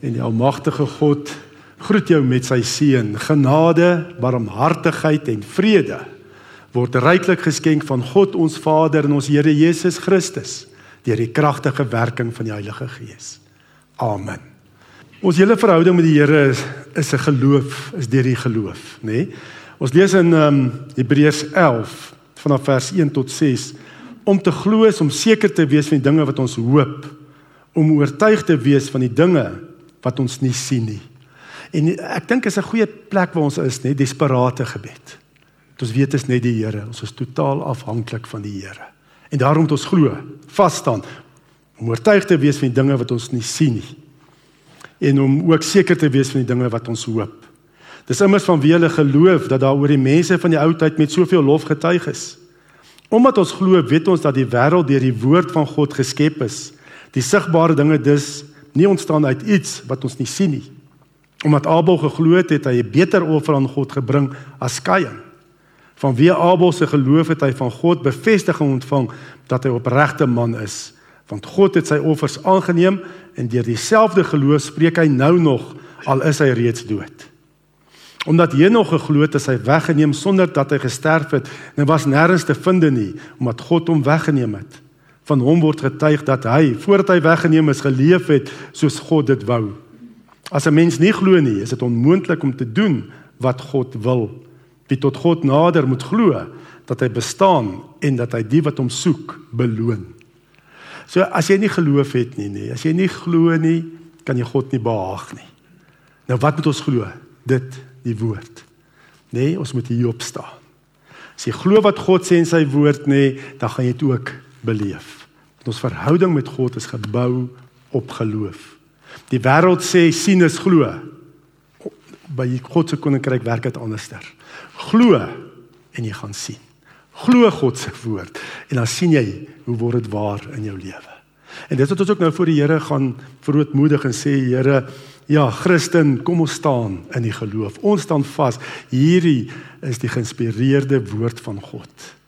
En die almagtige God groet jou met sy seën. Genade, barmhartigheid en vrede word ryklik geskenk van God ons Vader en ons Here Jesus Christus deur die kragtige werking van die Heilige Gees. Amen. Ons hele verhouding met die Here is 'n geloof, is deur die geloof, nê? Ons lees in Hebreërs 11 vanaf vers 1 tot 6, om te glo is om seker te wees van die dinge wat ons hoop, om oortuig te wees van die dinge wat ons nie sien nie. En ek dink is 'n goeie plek waar ons is, nê, desperate gebed. Ons weet is net die Here, ons is totaal afhanklik van die Here. En daarom moet ons glo, vas staan, om oortuig te wees van die dinge wat ons nie sien nie. En om ook seker te wees van die dinge wat ons hoop. Dis immers vanweë hulle geloof dat daar oor die mense van die ou tyd met soveel lof getuig is. Omdat ons glo, weet ons dat die wêreld deur die woord van God geskep is. Die sigbare dinge dus nie ontstaan uit iets wat ons nie sien nie. Omdat Abel geglo het, het hy 'n beter offer aan God gebring as Kain. Vanweë Abel se geloof het hy van God bevestiging ontvang dat hy opregte man is. Want God het sy offers aangeneem en deur dieselfde geloof spreek hy nou nog, al is hy reeds dood. Omdat Henog geglo het, is hy weggeneem sonder dat hy gesterf het en was nêrens te vind nie, omdat God hom weggeneem het. Van hom word getuig dat hy, voordat hy weggeneem is, geleef het soos God dit wou. As 'n mens nie glo nie, is dit onmoontlik om te doen wat God wil. Wie tot God nader moet glo, dat hy bestaan en dat hy die wat hom soek, beloon. So as jy nie geloof het nie, as jy nie glo nie, kan jy God nie behaag nie. Nou wat moet ons glo? Dit, die woord. Nee, ons moet hier opstaan. As jy glo wat God sê in sy woord, dan gaan jy dit ook beleef. Ons verhouding met God is gebou op geloof. Die wêreld sê sien is glo. By God se koninkryk werk dit anderster. Glo en jy gaan sien. Glo God se woord en dan sien jy hoe word dit waar in jou lewe. En dit wat ons ook nou voor die Here gaan verootmoedig en sê, Here, ja, Christen, kom ons staan in die geloof. Ons staan vas. Hierdie is die geïnspireerde woord van God.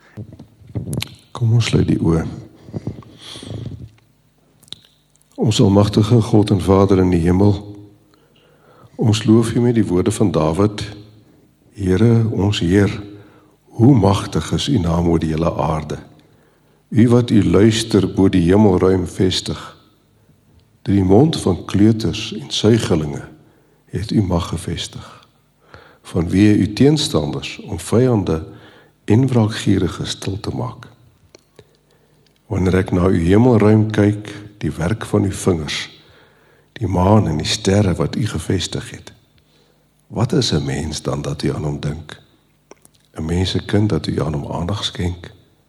Kom ons sluit die oë. Ons almagtige God en Vader in die hemel, ons loof U met die woorde van Dawid. Here, ons Heer, hoe magtig is U naam oor die hele aarde. U wat U luister bo die hemelruim vestig. Deur die mond van kleuters en suigelinge het U mag gevestig. Vanweë U teenstanders om vyande en wraakgieriges stil te maak. Wanneer ek na U hemelruim kyk, die werk van U vingers, die maan en die sterre wat U gevestig het. Wat is 'n mens dan dat U aan hom dink? 'n mensekind dat U aan hom aandag skenk?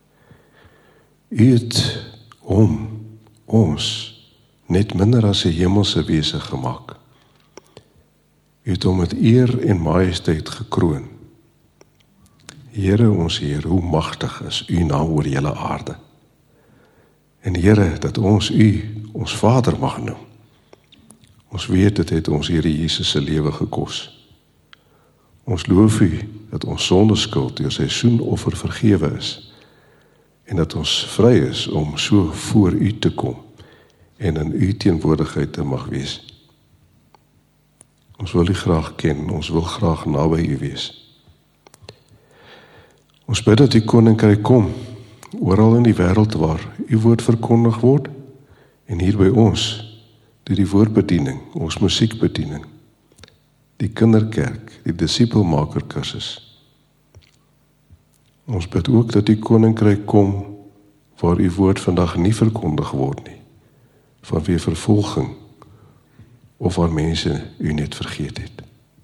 U het hom, ons, net minder as 'n hemelse wese gemaak. U het hom met eer en majesteit gekroon. Here, ons Heer, hoe magtig is U naam oor die hele aarde. En Here, dat ons U, ons Vader mag noem. Ons weet dit het ons Here Jesus se lewe gekos. Ons loof U dat ons sondeskuld deur sy soenoffer vergewe is en dat ons vry is om so voor U te kom en in U teenwoordigheid te mag wees. Ons wil U graag ken, ons wil graag naby U wees. Ons bid dat U koninkryk kom, oral in die wêreld waar U woord verkondig word, en hier by ons, deur die woordbediening, ons musiekbediening, die kinderkerk, die disipelmaker kursus. Ons bid ook dat U koninkryk kom, waar U woord vandag nie verkondig word nie, vanweë vervolging, of waar mense U net vergeet het.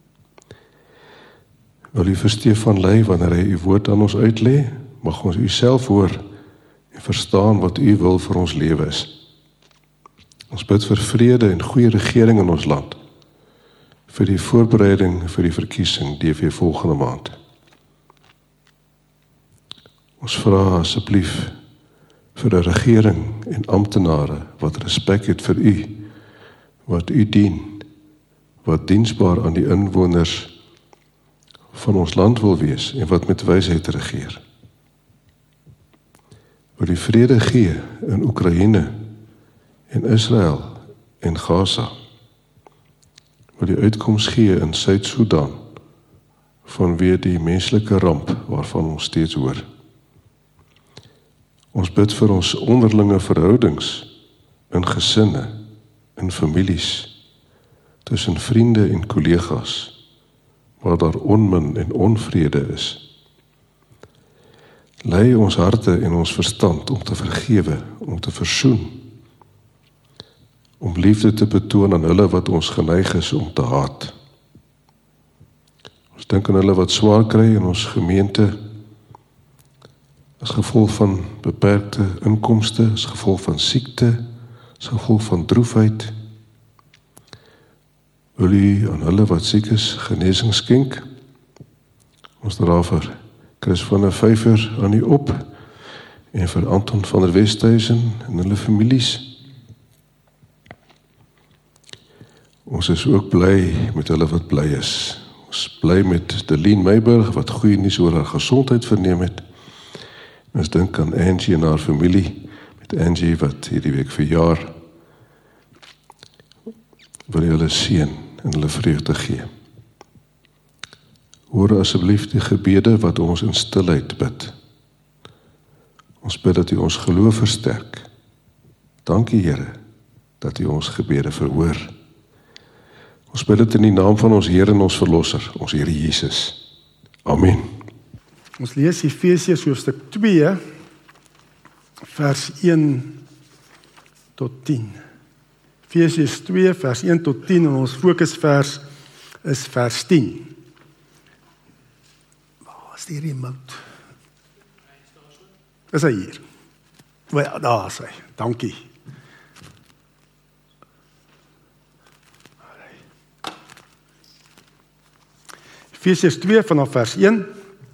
Wil U vir Stefan lei, wanneer hy U woord aan ons uitlê, mag ons U self hoor en verstaan wat U wil vir ons lewe is. Ons bid vir vrede en goeie regering in ons land, vir die voorbereiding vir die verkiesing DV volgende maand. Ons vra asseblief vir 'n regering en amptenare wat respek het vir U, wat U dien, wat diensbaar aan die inwoners van ons land wil wees en wat met wysheid regeer. Wil U vrede gee in Oekraïne en Israel en Gaza. wat die uitkoms gee in Suid-Sudan, vanweë die menslike ramp waarvan ons steeds hoor. Ons bid vir ons onderlinge verhoudings, in gesinne, in families, tussen vriende en kollegas, waar daar onmin en onvrede is. Lei ons harte en ons verstand om te vergewe, om te versoen, om liefde te betoon aan hulle wat ons geneig is om te haat. Ons dink aan hulle wat swaar kry in ons gemeente, as gevolg van beperkte inkomste, as gevolg van siekte, as gevolg van droefheid. Wil U aan hulle wat siek is, genesing skenk? Ons dra vir Chris van der Vyver aan U op, en vir Anton van der Westhuizen en hulle families. Ons is ook bly met hulle wat bly is. Ons bly met Delien Meiburg, wat goeie nuus oor haar gesondheid verneem het. Ons dink aan Angie en haar familie, met Angie wat hierdie week verjaar, wil hulle seën en hulle vreugde gee. Hoor asseblief die gebede wat ons in stilheid bid. Ons bid dat U ons geloof versterk. Dankie Here, dat U ons gebede verhoor. Ons bid dit in die naam van ons Here en ons Verlosser, ons Here Jesus. Amen. Ons lees Efesiërs hoofstuk 2, vers 1 tot 10. Efesiërs 2, vers 1 tot 10, en ons fokusvers is vers 10. Waar is die remote? Is hy hier? Ja, daar is hy. Dankie. Efesiërs 2 vanaf vers 1.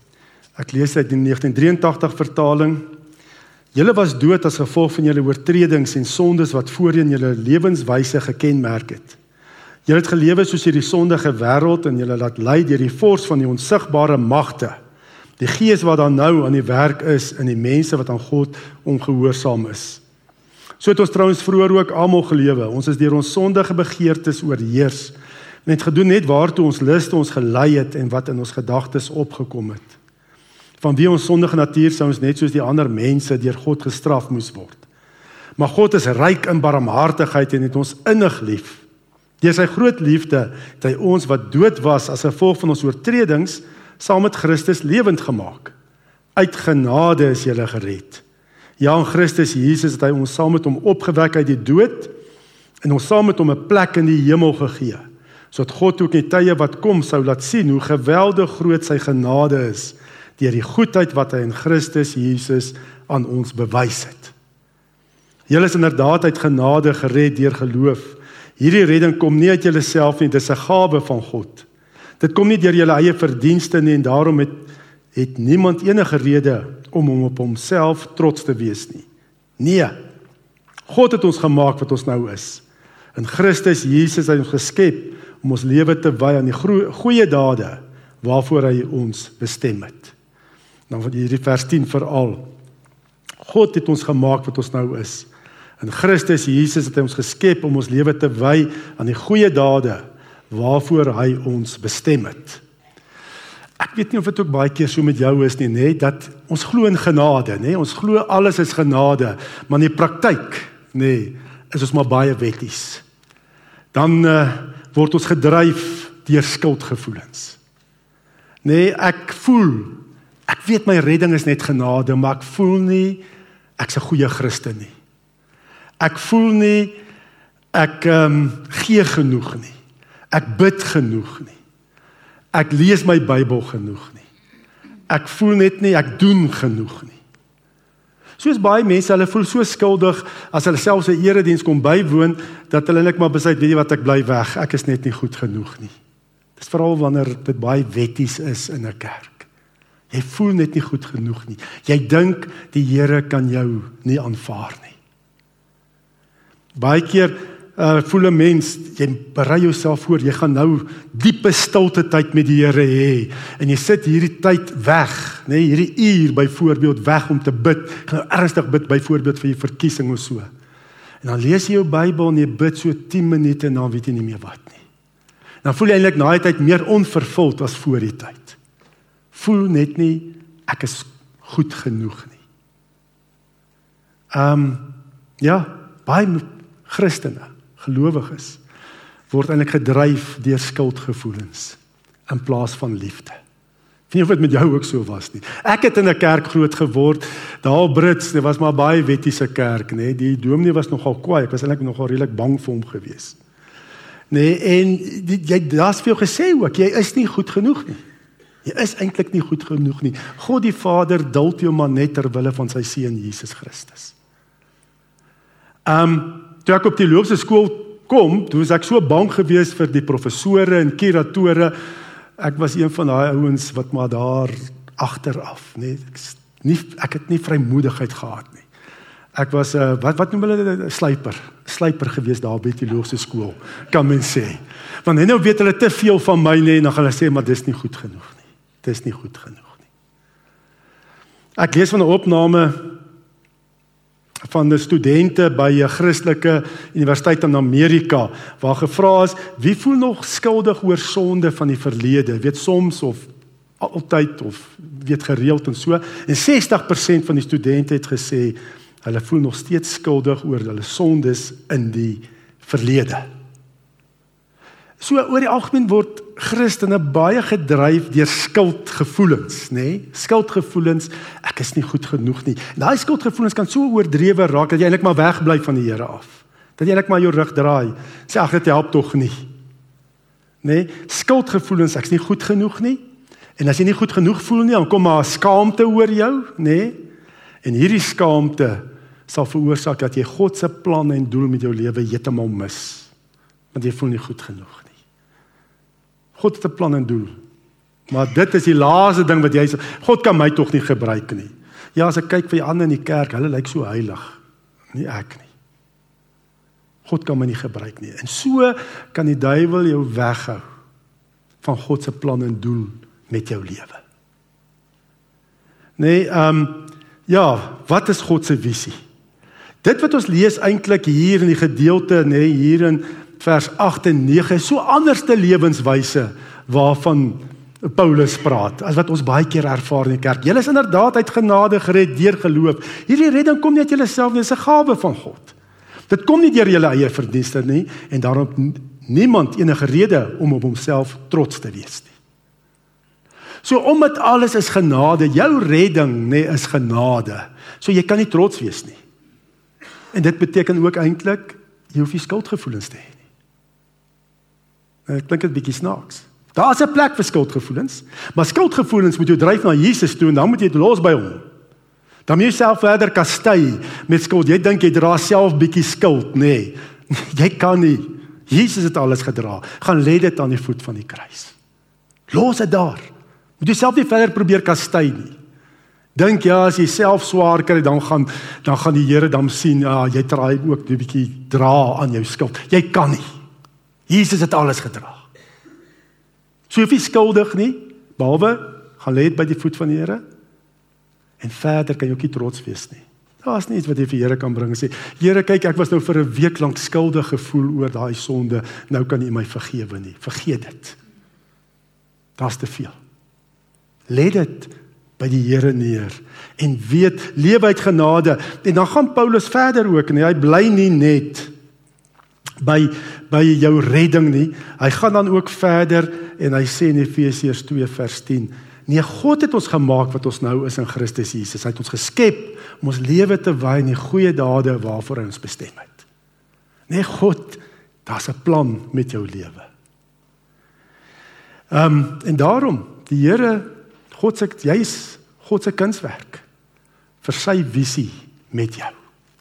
Ek lees uit die 1983 vertaling. Julle was dood as gevolg van julle oortredings en sondes wat voorheen julle lewenswyse gekenmerk het. Julle het gelewe soos hierdie sondige wêreld en julle laat lei deur die vors van die onsigbare magte, die gees wat dan nou aan die werk is in die mense wat aan God ongehoorsaam is. So het ons trouens vroeër ook almal gelewe. Ons is deur ons sondige begeertes oorheers en het gedoen net waartoe ons luste ons gelei het en wat in ons gedagtes opgekom het. Vanweë ons sondige natuur sou ons net soos die ander mense deur God gestraf moes word. Maar God is ryk in barmhartigheid en het ons innig lief. Deur sy groot liefde het hy ons wat dood was as gevolg van ons oortredings saam met Christus lewend gemaak. Uit genade is julle gered. Ja, in Christus Jesus het hy ons saam met hom opgewek uit die dood en ons saam met hom 'n plek in die hemel gegee, sodat God ook in die tye wat kom sou laat sien hoe geweldig groot sy genade is deur die goedheid wat hy in Christus Jesus aan ons bewys het. Julle is inderdaad uit genade gered deur geloof. Hierdie redding kom nie uit julleself nie, dit is 'n gawe van God. Dit kom nie deur julle eie verdienste nie en daarom het niemand enige rede om hom op homself trots te wees nie. Nee, God het ons gemaak wat ons nou is. In Christus Jesus het hy ons geskep om ons lewe te wy aan die goeie dade waarvoor hy ons bestem het. Dan van hierdie vers 10 veral. God het ons gemaak wat ons nou is. In Christus Jesus het hy ons geskep om ons lewe te wy aan die goeie dade waarvoor hy ons bestem het. Ek weet nie of dit ook baie keer so met jou is nie, dat ons glo in genade, ons glo alles is genade, maar in die praktyk, is ons maar baie wetties. Dan word ons gedryf deur skuldgevoelens. Ek weet my redding is net genade, maar ek voel nie, ek's 'n goeie Christen nie. Ek voel nie, ek gee genoeg nie. Ek bid genoeg nie. Ek lees my Bybel genoeg nie. Ek voel net nie, ek doen genoeg nie. Soos baie mense, hulle voel so skuldig, as hulle selfs 'n erediens kom bywoon, dat hulle net maar besluit, weet jy wat, ek bly weg, ek is net nie goed genoeg nie. Dis veral wanneer dit baie wetties is in 'n kerk. Jy voel net nie goed genoeg nie. Jy dink die Here kan jou nie aanvaar nie. Baie keer voel 'n mens, jy berei jouself voor, jy gaan nou diepe stilte tyd met die Here hê, en jy sit hierdie tyd weg, hierdie uur byvoorbeeld weg om te bid, ek gaan nou ernstig bid byvoorbeeld vir die verkiesing of so. En dan lees jy jou Bybel en jy bid so 10 minute en dan weet jy nie meer wat nie. Dan voel jy eintlik na die tyd meer onvervuld as voor die tyd. Voel net nie, ek is goed genoeg nie. Ja, baie Christene, gelowiges, word eintlik gedryf deur skuldgevoelens in plaas van liefde. Ek weet nie of dit met jou ook so was nie. Ek het in 'n kerk groot geword, daar Brits, dit was maar baie wettiese kerk, nee. Die dominee was nogal kwaai, ek was eintlik nogal redelik bang vir hom gewees. Nee, en daar's vir jou gesê ook, jy is nie goed genoeg nie. Jy is eintlik nie goed genoeg nie. God die Vader duld jou maar net ter wille van sy seun Jesus Christus. Toe ek op die teologiese skool kom, toe was ek so bang geweest vir die professore en kuratore. Ek was een van daai ouens wat maar daar agteraf, nee, ek het nie vrymoedigheid gehad nie. Ek was wat noem hulle sluiper geweest daar by die teologiese skool, kan men sê. Want nou weet hulle te veel van my nie en dan gaan hulle sê maar dis nie goed genoeg nie. Dis nie goed genoeg nie. Ek lees van 'n opname van die studente by 'n Christelike universiteit in Amerika, waar gevra is, wie voel nog skuldig oor sonde van die verlede, weet soms of altyd of weet gereeld en so, en 60% van die studente het gesê, hulle voel nog steeds skuldig oor hulle sondes in die verlede. So oor die algemeen word Christene baie gedryf deur skuldgevoelens, nê? Skuldgevoelens, ek is nie goed genoeg nie. Daai skuldgevoelens kan so oordrewe raak dat jy eintlik maar wegbly van die Here af. Dat jy eintlik maar jou rug draai. Sê ag, dit help tog nie. Nê? Skuldgevoelens, ek's nie goed genoeg nie. En as jy nie goed genoeg voel nie, dan kom maar skaamte oor jou, nê? En hierdie skaamte sal veroorsaak dat jy God se planne en doel met jou lewe heeltemal mis. Want jy voel nie goed genoeg nie. God het 'n plan en doel. Maar dit is die laaste ding wat jy sê, God kan my tog nie gebruik nie. Ja, as ek kyk vir die ander in die kerk, hulle lyk so heilig. Nie ek nie. God kan my nie gebruik nie. En so kan die duiwel jou weghou van God se plan en doel met jou lewe. Nee, ja, wat is God se visie? Dit wat ons lees eintlik hier in die gedeelte, nee, hier in vers 8 en 9, is so anderste lewenswyse waarvan Paulus praat, as wat ons baie keer ervaar in die kerk. Julle is inderdaad uit genade gered deur geloof. Hierdie redding kom nie uit julleself nie, dis 'n gawe van God. Dit kom nie deur julle eie verdienste nie, en daarom niemand enige rede om op homself trots te wees nie. So omdat alles is genade, jou redding nee, is genade. So jy kan nie trots wees nie. En dit beteken ook eintlik, jy hoef nie skuldgevoelens te hê nie. Ek dink dit bietjie snaaks. Daar is 'n plek vir skuldgevoelens, maar skuldgevoelens moet jou dryf na Jesus toe en dan moet jy dit los by hom. Dan moet jy self verder kastei met skuld. Jy dink jy dra self bietjie skuld, nee. Jy kan nie. Jesus het alles gedra. Gaan lê dit aan die voet van die kruis. Los dit daar. Moet jy self nie verder probeer kastei nie. Dink ja, as jy self swaar kry, dan gaan die Here dan sien, ja, jy draai ook 'n bietjie dra aan jou skuld. Jy kan nie. Jesus het alles gedra. So hoef jy skuldig nie, behalwe gaan lê dit by die voet van die Here. En verder kan jy ook nie trots wees nie. Daar's nie iets wat jy vir Here kan bring en sê, Here, kyk, ek was nou vir 'n week lank skuldig gevoel oor daai sonde, nou kan U my vergewe nie. Vergeet dit. Daar's te veel. Lê dit by die Here neer en weet, lewe uit genade. En dan gaan Paulus verder ook, nie? Hy bly nie net by jou redding nie. Hy gaan dan ook verder en hy sê in Efesiërs 2 vers 10, nee, God het ons gemaak wat ons nou is in Christus Jesus. Hy het ons geskep om ons lewe te wy in die goeie dade waarvoor hy ons bestem het. Nee, God, daar's 'n plan met jou lewe. En daarom, die Here, jy is God se kunswerk vir sy visie met jou.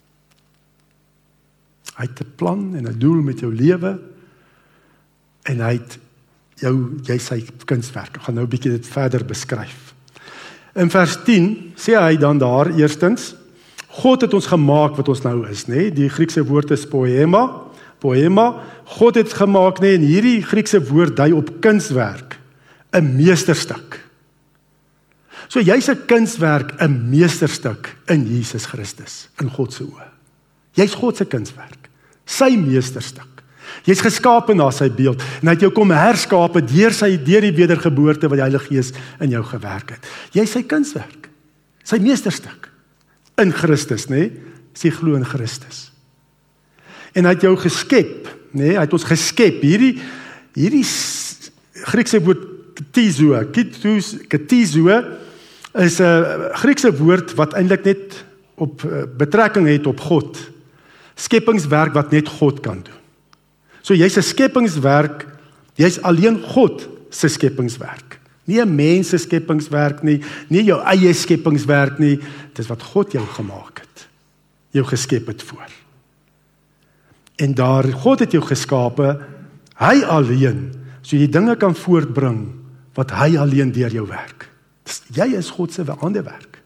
Hy het 'n plan en 'n doel met jou lewe en hy het jy sy kunswerk. Ek gaan nou 'n bietjie dit verder beskryf. In vers 10 sê hy dan daar eerstens, God het ons gemaak wat ons nou is, nê? Die Griekse woord is poema. God het gemaak, nê? En hierdie Griekse woord dui op kunswerk, 'n meesterstuk. So jy's 'n kunswerk, 'n meesterstuk in Jesus Christus, in God se oë. Jy's God se kunswerk, sy meesterstuk. Jy's geskape na sy beeld en hy het jou kom herskape deur die wedergeboorte wat die Heilige Gees in jou gewerk het. Jy is sy kunswerk, sy meesterstuk in Christus, nê? Sy glo in Christus. En hy het jou geskep, nê? Hy het ons geskep. Hierdie Griekse woord ketizo is 'n Griekse woord wat eintlik net op betrekking het op God. Skepingswerk wat net God kan doen. So jy's 'n skepingswerk, jy's alleen God se skepingswerk. Nie 'n mens se skepingswerk nie, nie jou eie skepingswerk nie, dis wat God jou gemaak het. Jou geskep het voor. En daar God het jou geskape, hy alleen, so jy dinge kan voortbring wat hy alleen deur jou werk. Jy is God se handewerk.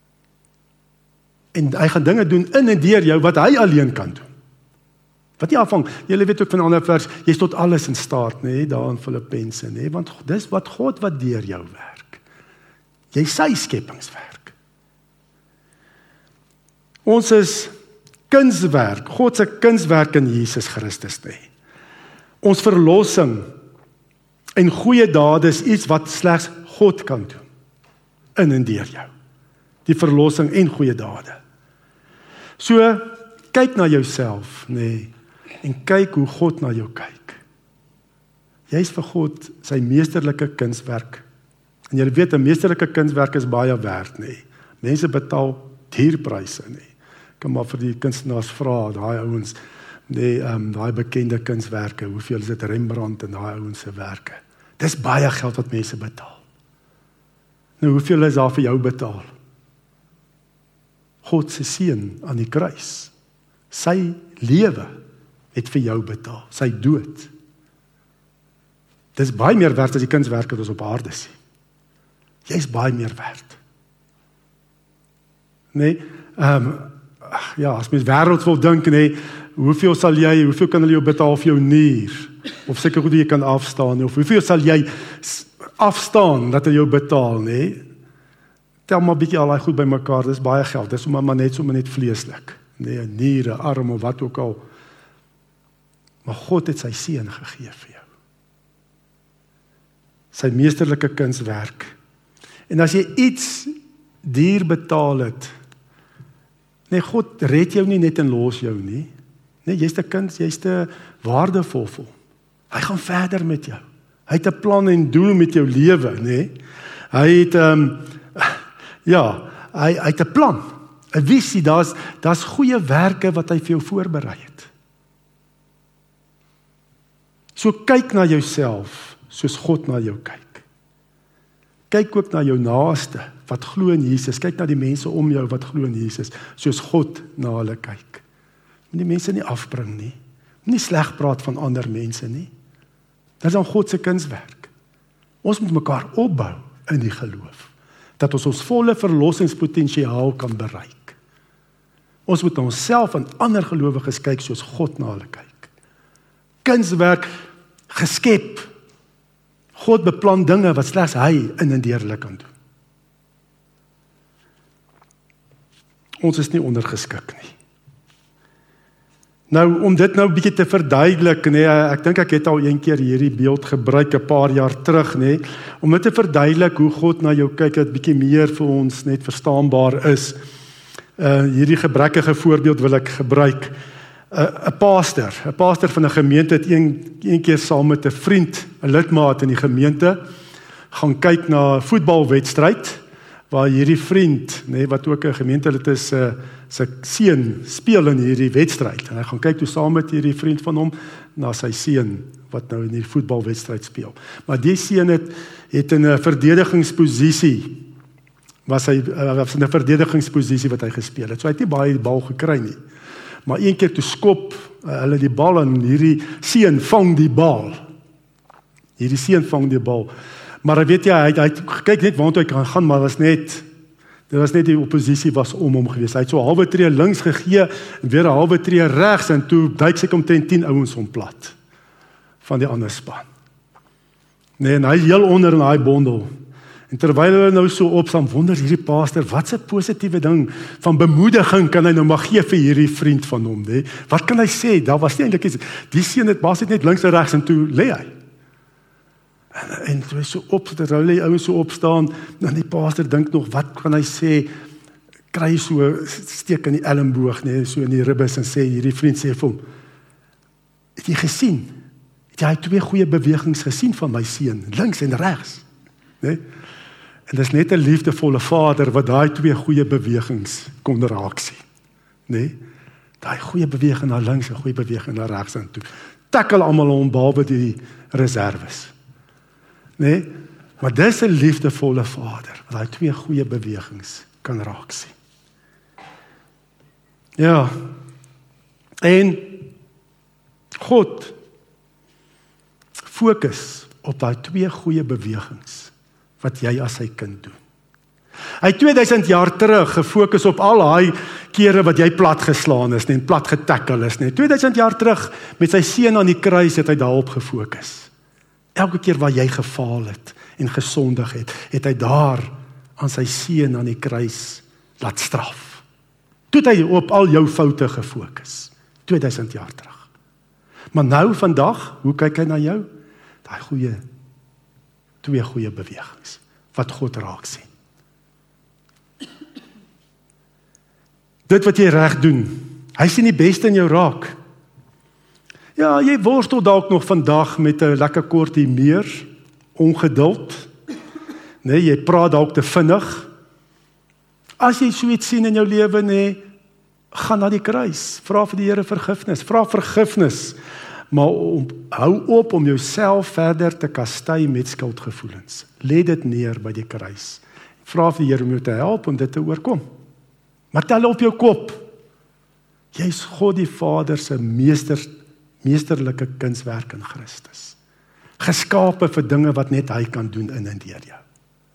En hy gaan dinge doen in en deur jou wat hy alleen kan doen. Wat nie afhang, julle weet ook van 'n ander vers, jy is tot alles in staat, nê, daar in Filippense, nê, want dis wat God wat deur jou werk. Jy sy skepingswerk. Ons is kunswerk, God se kunswerk in Jesus Christus, nê. Ons verlossing en goeie dade is iets wat slegs God kan doen. In en deur jou. Die verlossing en goeie dade. So, kyk na jouself, nê, en kyk hoe God na jou kyk. Jy is vir God sy meesterlike kunswerk. En jy weet, 'n meesterlike kunswerk is baie werd, nê. Mense betaal dierpryse, nê. Kan maar vir die kunstenaars vra, daai ouens, nê, daai bekende kunswerke, hoeveel is dit Rembrandt en daai ouens se werke. Dis baie geld wat mense betaal. Nou, hoeveel is daar vir jou betaal? God se seun aan die kruis. Sy lewe het vir jou betaal, sy dood. Dis baie meer werd as die kunswerke wat ons op aarde sien. Jy is baie meer werd. Nee, ja, as mens wêreld wil dink, nee, hoeveel kan hulle jou betaal vir jou nier? Of seker goed jy kan afstaan, of hoeveel sal jy afstaan dat hulle jou betaal, nee? Tel maar 'n bietjie al daai goed bymekaar, dis baie geld, dis sommer net vleeslik. Nee, 'n nier, 'n arm of wat ook al. Maar God het sy seun gegee vir jou. Sy meesterlike kunswerk. En as jy iets duur betaal het, nee, God red jou nie net en los jou nie. Nee, jy's 'n kind, jy's te waardevol vir hom. Hy gaan verder met jou. Hy het 'n plan en doel met jou lewe, nê? Hy het hy het 'n plan, 'n visie, daar's goeie werke wat hy vir jou voorberei het. So kyk na jouself soos God na jou kyk. Kyk ook na jou naaste wat glo in Jesus. Kyk na die mense om jou wat glo in Jesus, soos God na hulle kyk. Moenie mense nie afbring nie. Moenie sleg praat van ander mense nie. Dit is aan God se kunswerk. Ons moet mekaar opbou in die geloof, dat ons volle verlossingspotensiaal kan bereik. Ons moet na onsself en ander gelowiges kyk soos God na hulle kyk. Kunswerk geskep. God beplan dinge wat slegs hy in en deur hulle kan doen. Ons is nie ondergeskik nie. Nou, om dit nou 'n bietjie te verduidelik, nee, ek dink ek het al een keer hierdie beeld gebruik 'n paar jaar terug, nee, om dit te verduidelik hoe God na jou kyk, dat bietjie meer vir ons net verstaanbaar is. Hierdie gebrekkige voorbeeld wil ek gebruik. 'n pastor van 'n gemeente het een keer saam met 'n vriend, 'n lidmaat in die gemeente, gaan kyk na 'n voetbalwedstryd, waar hierdie vriend, nee, wat ook 'n gemeentelid is, sy seun speel in hierdie wedstryd. En hy gaan kyk toe saam met hierdie vriend van hom na sy seun wat nou in hierdie voetbalwedstryd speel. Maar die seun het in 'n verdedigingsposisie, was in 'n verdedigingsposisie wat hy gespeel het. So hy het nie baie die bal gekry nie. Maar een keer toe skop hulle die bal en hierdie seun vang die bal. Maar weet jy, hy kyk net waartoe hy kan gaan, maar dit was net die oppositie was om hom gewees. Hy het so 'n halwe tree links gegee en weer 'n halwe tree regs en toe duik sy omtrent 10 ouens hom plat van die ander span. Nee, en hy is heel onder in daai bondel. En terwyl hulle nou so opstaan, wonder hierdie pastor, wat 'n positiewe ding van bemoediging kan hy nou maar gee vir hierdie vriend van hom, né? Wat kan hy sê? Daar was nie eintlik iets. Die seun het basies net links en regs en toe lê hy. En toe hy so op, terwyl die ouens so opstaan, dan die pastor dink nog, wat kan hy sê? Kry so steek in die elmboog, né, so in die ribbes en sê hierdie vriend sê vir hom, het jy gesien? Het jy 2 goeie bewegings gesien van my seun, links en regs, né? En dis net 'n liefdevolle vader wat daai 2 goeie bewegings kon raak sien, né? Daai goeie beweging na links en goeie beweging na regs en toe. Tackle almal om behalwe die reserves, né? Maar dis 'n liefdevolle vader wat daai 2 goeie bewegings kan raak sien. Ja. En God fokus op daai 2 goeie bewegings wat jy as sy kind doen. Hy 2000 jaar terug gefokus op al daai kere wat jy plat geslaan is en plat getackle is. 2000 jaar terug met sy seun aan die kruis het hy daarop gefokus. Elke keer waar jy gefaal het en gesondig het hy daar aan sy seun aan die kruis laat straf. Toe het hy op al jou foute gefokus. 2000 jaar terug. Maar nou vandag, hoe kyk hy na jou? Daai 2 goeie bewegings wat God raak sien. Dit wat jy reg doen, hy sien die beste in jou raak. Ja, jy worstel dalk nog vandag met 'n lekker kortie meer, ongeduld. Nee, jy praat dalk te vinnig. As jy so iets sien in jou lewe, nee, gaan na die kruis, vra vir die Here vergifnis, vra vergifnis, maar hou op om jouself verder te kastei met skuldgevoelens. Lê dit neer by die kruis. Vra vir die Here om jou te help om dit te oorkom. Maar tel op jou kop. Jy's God die Vader se meesterlike kunswerk in Christus. Geskape vir dinge wat net hy kan doen in en deur jou.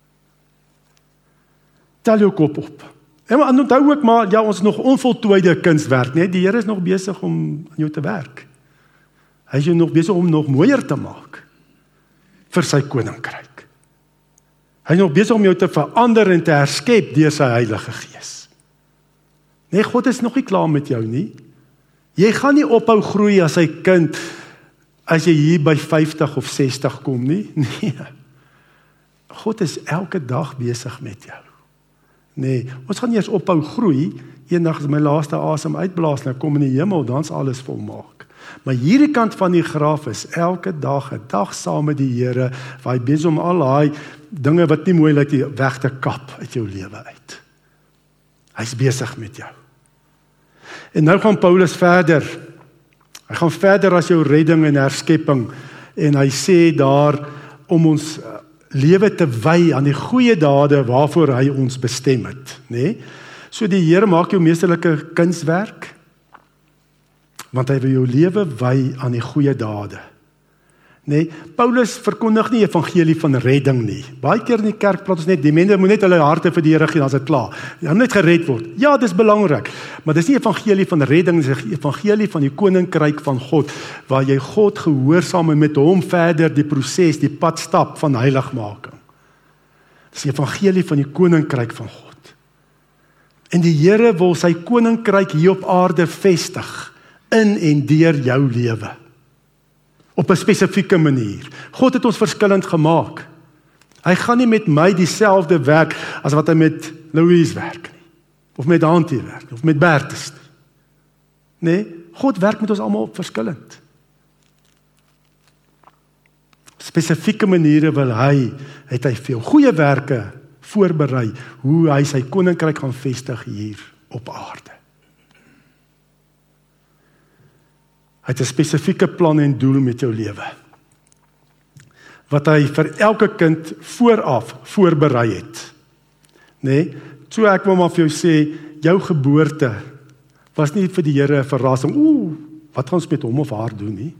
Tel jou kop op. En onthou ook maar, ja, ons is nog onvoltooide kunswerk, nee, die Here is nog besig om aan jou te werk. Hy is jou nog besig om nog mooier te maak vir sy koninkryk. Hy is nog besig om jou te verander en te herskep deur sy Heilige Gees. Nee, God is nog nie klaar met jou nie. Jy gaan nie ophou groei as sy kind as jy hier by 50 of 60 kom nie. Nee. God is elke dag besig met jou. Nee, ons gaan nie eers ophou groei, eendag as my laaste asem uitblaas, nou kom in die hemel, dan is alles volmaak. Maar hierdie kant van die graf is elke dag 'n dag saam met die Here, waar hy besig om al daai dinge wat nie mooi lyk weg te kap uit jou lewe uit. Hy's besig met jou. En nou gaan Paulus verder. Hy gaan verder as jou redding en herskepping, en hy sê daar om ons lewe te wy aan die goeie dade waarvoor hy ons bestem het, nê? So die Here maak jou meesterlike kunswerk, want hy wil jou lewe wy aan die goeie dade. Nee, Paulus verkondig nie evangelie van redding nie. Baie keer in die kerk praat ons net, die mense moet net hulle harte vir die Here gee, dan is dit klaar. Jy moet net gered word. Ja, dis belangrik, maar dis nie evangelie van redding, dis evangelie van die koninkryk van God, waar jy God gehoorsaam en met hom verder die proses, die pad stap van heiligmaking. Dis die evangelie van die koninkryk van God. En die Here wil sy koninkryk hier op aarde vestig, in en deur jou lewe. Op 'n spesifieke manier. God het ons verskillend gemaak. Hy gaan nie met my dieselfde werk as wat hy met Louise werk nie. Of met Antie werk, of met Bertus nie. Nee, God werk met ons almal op verskillend. Spesifieke maniere het hy veel goeie werke voorberei, hoe hy sy koninkryk gaan vestig hier op aarde. Hy het 'n spesifieke plan en doel met jou lewe, wat hy vir elke kind vooraf voorberei het. Nee, so ek wil maar vir jou sê, jou geboorte was nie vir die Here 'n verrassing. Wat gaan ons met hom of haar doen nie?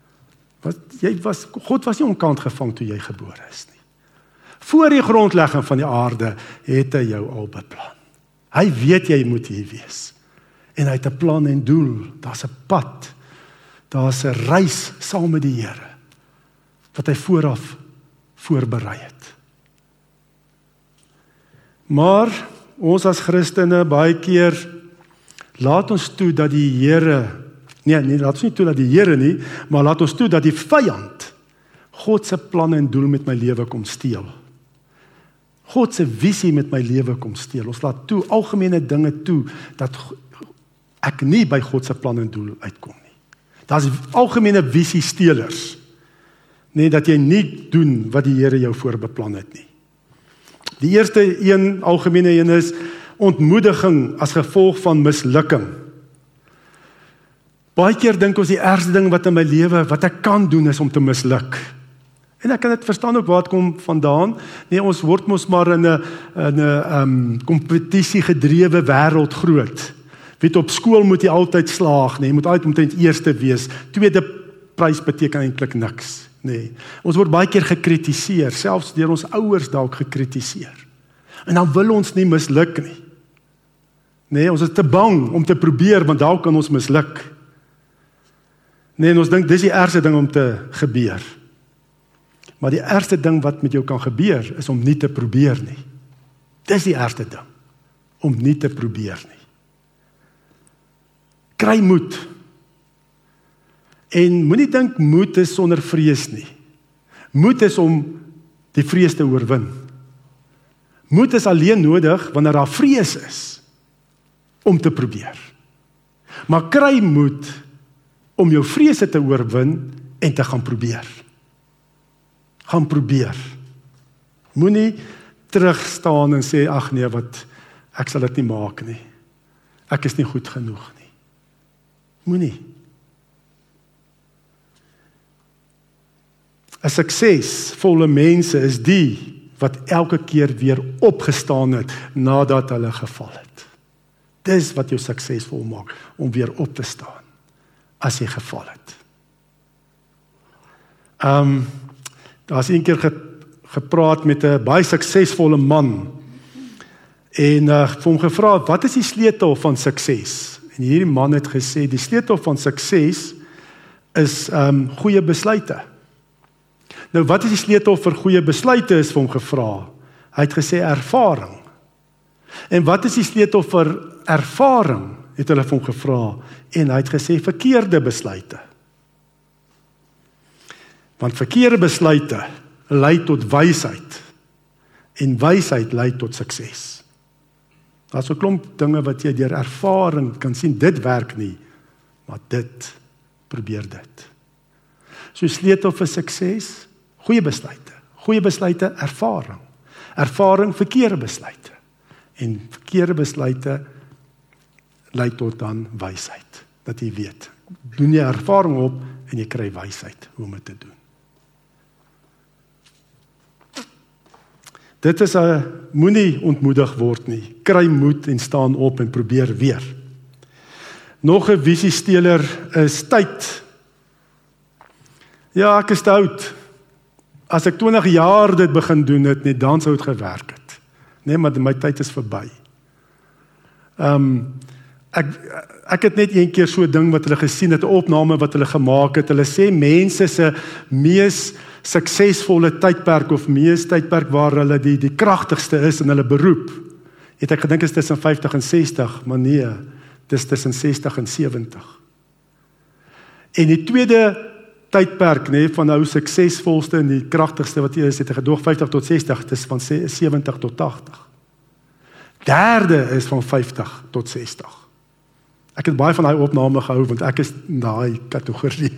God was nie onkant gevang toe jy gebore is nie. Voor die grondlegging van die aarde het hy jou al beplan. Hy weet jy moet hier wees. En hy het 'n plan en doel, daar's 'n pad. Daar's 'n reis saam met die Here wat hy vooraf voorberei het. Maar ons as Christene baie keer laat ons toe dat die Here, nee, laat ons nie toe dat die Here nie, maar laat ons toe dat die vyand God se planne en doel met my lewe kom steel. God se visie met my lewe kom steel. Ons laat toe algemene dinge toe dat ek nie by God se plan en doel uitkom nie. Daar's algemene visie steelers. Nee, dat jy nie doen wat die Here jou voorbeplan het nie. Die eerste een, algemene een is ontmoediging as gevolg van mislukking. Baie keer dink ons die ergste ding wat in my lewe, wat ek kan doen is om te misluk. En ek kan dit verstaan ook waar dit kom vandaan. Nee, ons word mos maar in 'n kompetisie gedrewe wêreld groot. Weet, op skool moet jy altyd slaag, nee, jy moet altyd omtrent eerste wees. Tweede prys beteken eintlik niks, nee. Ons word baie keer gekritiseer, selfs deur ons ouers dalk gekritiseer. En dan wil ons nie misluk nie. Nee, ons is te bang om te probeer, want dalk kan ons misluk. Nee, en ons dink dis die ergste ding om te gebeur. Maar die ergste ding wat met jou kan gebeur, is om nie te probeer nie. Dis die ergste ding, om nie te probeer nie. Kry moed. En moenie dink moed is sonder vrees nie. Moed is om die vrees te oorwin. Moed is alleen nodig wanneer daar vrees is om te probeer. Maar kry moed om jou vrese te oorwin en te gaan probeer. Gaan probeer. Moenie terugstaan en sê, ag nee, ek sal dit nie maak nie. Ek is nie goed genoeg nie. Moenie. 'n Suksesvolle mense is die wat elke keer weer opgestaan het nadat hulle geval het. Dis wat jou suksesvol maak, om weer op te staan as jy geval het. Daar's een keer gepraat met 'n baie suksesvolle man en vir hom gevra, wat is die sleutel van sukses? En hierdie man het gesê, die sleutel van sukses is goeie besluite. Nou, wat is die sleutel vir goeie besluite, is vir hom gevra. Hy het gesê ervaring. En wat is die sleutel vir ervaring, het hulle vir hom gevra, en hy het gesê verkeerde besluite. Want verkeerde besluite lei tot wysheid, en wysheid lei tot sukses. Daar's 'n klomp dinge wat jy deur ervaring kan sien, dit werk nie, maar dit, probeer dit. So sleutel vir sukses, goeie besluite, ervaring. Ervaring, verkeerde besluite. En verkeerde besluite lei tot dan wysheid, dat jy weet. Doen jy ervaring op en jy kry wysheid hoe om dit te doen. Dit is moenie ontmoedig word nie. Kry moed en staan op en probeer weer. Nog 'n visiesteler is tyd. Ja, ek is te oud. As ek 20 jaar dit begin doen het, nee, dan sou dit gewerk het. Nee, maar my tyd is verby. Ek het net een keer so 'n ding wat hulle gesien het, 'n opname wat hulle gemaak het. Hulle sê mense se mees suksesvolle tydperk of mees tydperk waar hulle die kragtigste is in hulle beroep. Het ek gedink is tussen 50 en 60, maar nee, dis tussen 60 en 70. En die tweede tydperk, nee, van nou suksesvolste en die kragtigste wat jy is, het ek gedoog 50 tot 60, dis van 70 tot 80. Derde is van 50 tot 60. Ek het baie van daai opname gehou, want ek is in daai kategorie.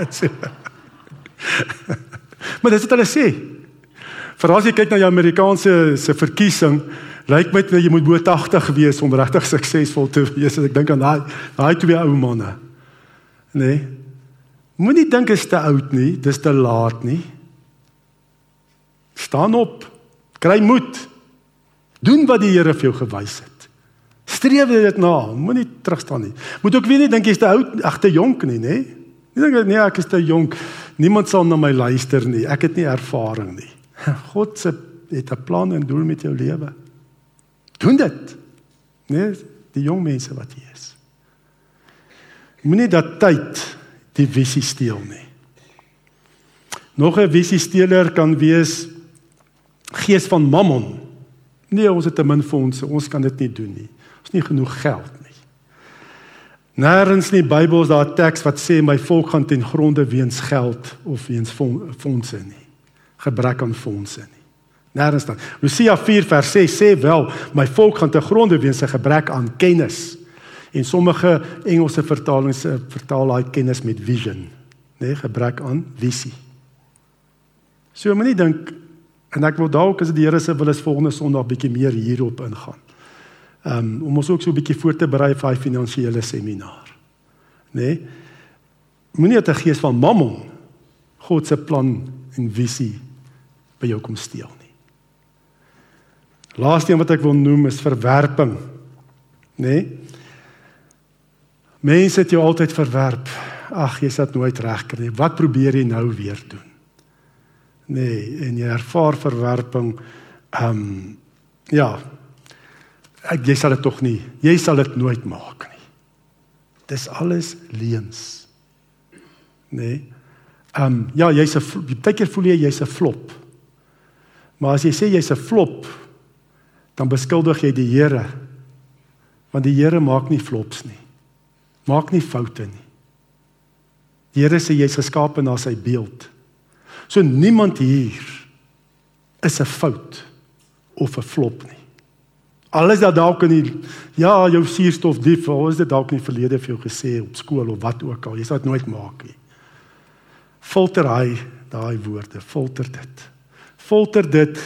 Maar dis wat hulle sê. Veral as jy kyk na die Amerikaanse se verkiesing, lyk my jy moet bo 80 wees om regtig suksesvol te wees. Ek dink aan daai twee ou manne. Nee. Moenie dink is te oud nie, dis te laat nie. Staan op, kry moed. Doen wat die Here vir jou gewys het. Streef dit na, moenie terugstaan nie. Moet ook weer nie dink jy's te oud, ag te jonk nie, nê? Nie dink nee, ek is te jonk. Niemand sal na my luister nie. Ek het nie ervaring nie. God het 'n plan en doel met jou lewe. Doen dit. Nee, die jong mense wat hier is. Moenie dat tyd die visie steel nie. Nog 'n visiesteler kan wees gees van mammon. Nee, ons het te min fondse, ons kan dit nie doen nie. Ons het nie genoeg geld nie. Nêrens in die Bybel is daar 'n teks wat sê my volk gaan ten gronde weens geld of weens fondse nie. Gebrek aan fondse nie. Nêrens dan. Hosea 4 vers 6 sê wel, my volk gaan ten gronde weens 'n gebrek aan kennis. En sommige Engelse vertalings vertaal daai kennis met vision, nee, gebrek aan visie. So moenie dink, en ek wil dalk as die Here se wil is volgende Sondag bietjie meer hierop ingaan. Om ons ook so 'n bietjie voor te berei vir hy finansiële seminar. Nee? Moenie uit 'n gees van mammon God se plan en visie by jou kom steel nie. Laaste een wat ek wil noem is verwerping. Nee? Mense het jou altyd verwerp. Ag, jy sal dit nooit regkry nie. Wat probeer jy nou weer doen? Nee, en jy ervaar verwerping. Ja, jy sal dit tog nie. Jy sal dit nooit maak nie. Dis alles leuns. Nee. Ja, baie keer voel jy's 'n flop. Maar as jy sê jy's 'n flop, dan beskuldig jy die Here. Want die Here maak nie flops nie. Maak nie foute nie. Die Here sê jy's geskape na sy beeld. So niemand hier is 'n fout of 'n flop nie. Alles dat dalk in die, ja, jou suurstof dief, of is dit dalk in die verlede vir jou gesê op skool of wat ook al, jy sal dit nooit maak nie. Filter daai woorde, filter dit. Filter dit,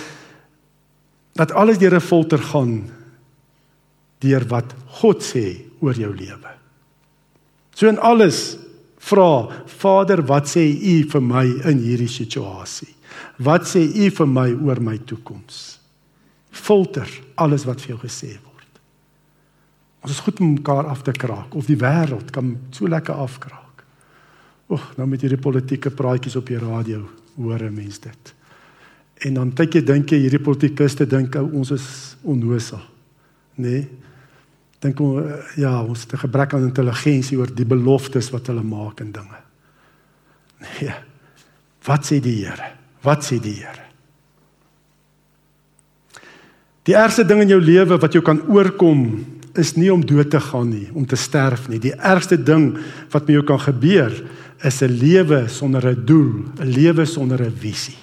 dat alles deur 'n filter gaan, deur wat God sê oor jou lewe. So in alles, vra, Vader, wat sê U vir my in hierdie situasie? Wat sê U vir my oor my toekoms? Filter alles wat vir jou gesê word. Ons is goed om mekaar af te kraak, of die wêreld kan so lekker afkraak. Nou met hierdie politieke praatjies op die radio, hoor 'n mens dit. En dan dink jy hierdie politikuste dink ons is onnosel. Nee. Dink ons het 'n gebrek aan intelligensie oor die beloftes wat hulle maak en dinge. Nee. Wat sê die Here? Wat sê die Here? Die ergste ding in jou lewe wat jou kan oorkom, is nie om dood te gaan nie, om te sterf nie. Die ergste ding wat met jou kan gebeur, is 'n lewe sonder 'n doel, 'n lewe sonder 'n visie.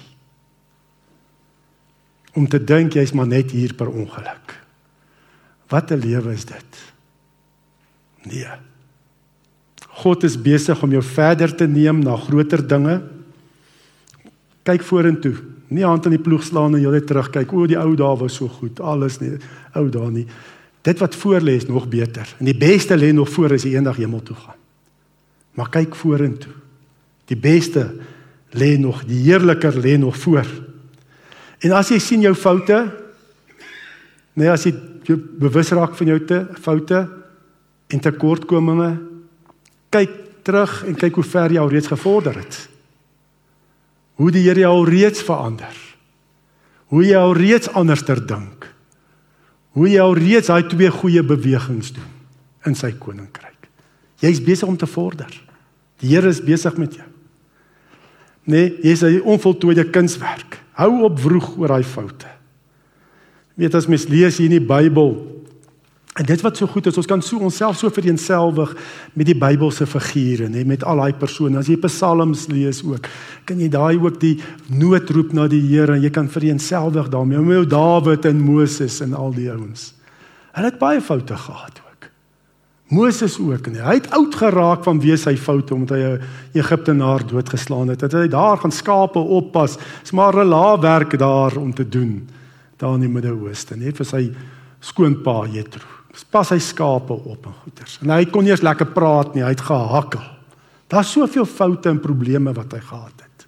Om te dink jy's maar net hier per ongeluk. Wat 'n lewe is dit? Nee. God is besig om jou verder te neem na groter dinge. Kyk vorentoe. Nie hand in die ploeg slaan en jy terugkyk. Die ou dae was so goed. Alles nie, ou dae nie. Dit wat voor lê is nog beter. En die beste lê nog voor as jy eendag hemel toe gaan. Maar kyk vorentoe. Die beste lê nog, die heerliker lê nog voor. En as jy sien jou foute, nee, as jy bewus raak van jou foute en tekortkominge, kyk terug en kyk hoe ver jy al reeds gevorder het. Hoe die Here jou al reeds verander. Hoe jy al reeds anderster dink. Hoe jy al reeds daai 2 goeie bewegings doen in sy koninkryk. Jy's besig om te vorder. Die Here is besig met jou. Nee, jy's 'n onvoltooide kunswerk. Hou op vroeg oor daai foute. Weet as mens lees hier in die Bybel, en dit wat so goed is, ons kan onsself so vereenselwig met die Bybelse figure, nee, met al daai persone. As jy Psalms lees ook, kan jy daai ook die noodroep na die Here, en jy kan vereenselwig daarmee, met Dawid en Moses en al die ouens. Hulle het baie foute gehad ook. Moses ook, nee. Hy het oud geraak vanweë sy foute, omdat hy 'n Egiptenaar doodgeslaan het. Hy daar gaan skape oppas, is maar 'n lawerk daar om te doen, daar in die Midde-Ooste, net vir sy skoonpa Jethro. Pas hy skape op en goeders. En hy kon nie eens lekker praat nie, hy het gehakkel. Daar's soveel foute en probleme wat hy gehad het.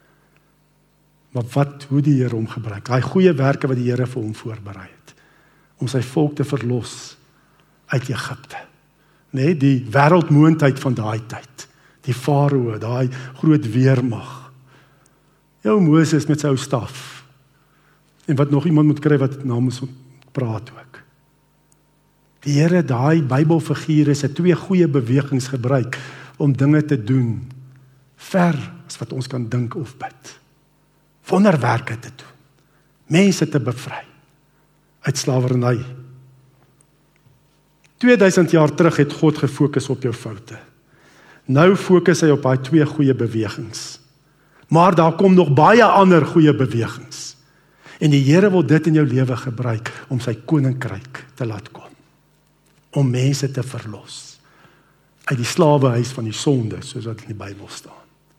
Maar hoe die Here hom gebruik, daai goeie werke wat die Here vir hom voorberei het, om sy volk te verlos uit Egipte. Nee, die wêreldmoondheid van daai tyd, die Farao, daai groot weermag. Jou Moses met sy ou staf. En wat nog iemand moet kry wat namens praat ook. Die Here, daai Bybelfigure se 2 goeie bewegings gebruik om dinge te doen ver as wat ons kan dink of bid. Wonderwerke te doen. Mense te bevry. uit slawerny. 2000 jaar terug het God gefokus op jou foute. Nou fokus hy op daai 2 goeie bewegings. Maar daar kom nog baie ander goeie bewegings. En die Here wil dit in jou lewe gebruik om sy koninkryk te laat kom. Om mense te verlos. Uit die slawehuis van die sonde, soos wat in die Bybel staan.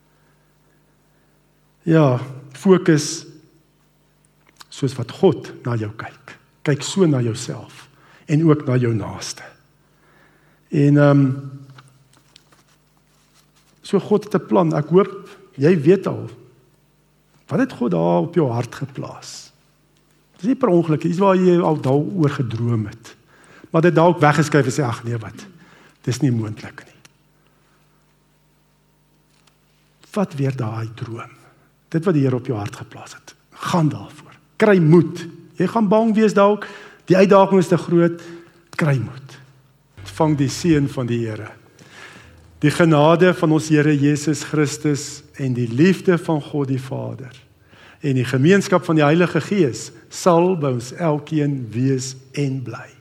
Ja, fokus soos wat God na jou kyk. Kyk so na jouself en ook na jou naaste. En so God het 'n plan. Ek hoop jy weet al wat het God daar op jou hart geplaas. Dis nie per ongeluk, iets waar jy al daaroor gedroom het. Maar dit dalk weggeskryf en sê ag nee wat. Dis nie moontlik nie. Vat weer daai droom. Dit wat die Here op jou hart geplaas het. Gaan daarvoor. Kry moed. Jy gaan bang wees dalk, die uitdaging is te groot, kry moed. Vang die seën van die Here. Die genade van ons Here Jesus Christus en die liefde van God die Vader en die gemeenskap van die Heilige Gees sal by ons elkeen wees en bly.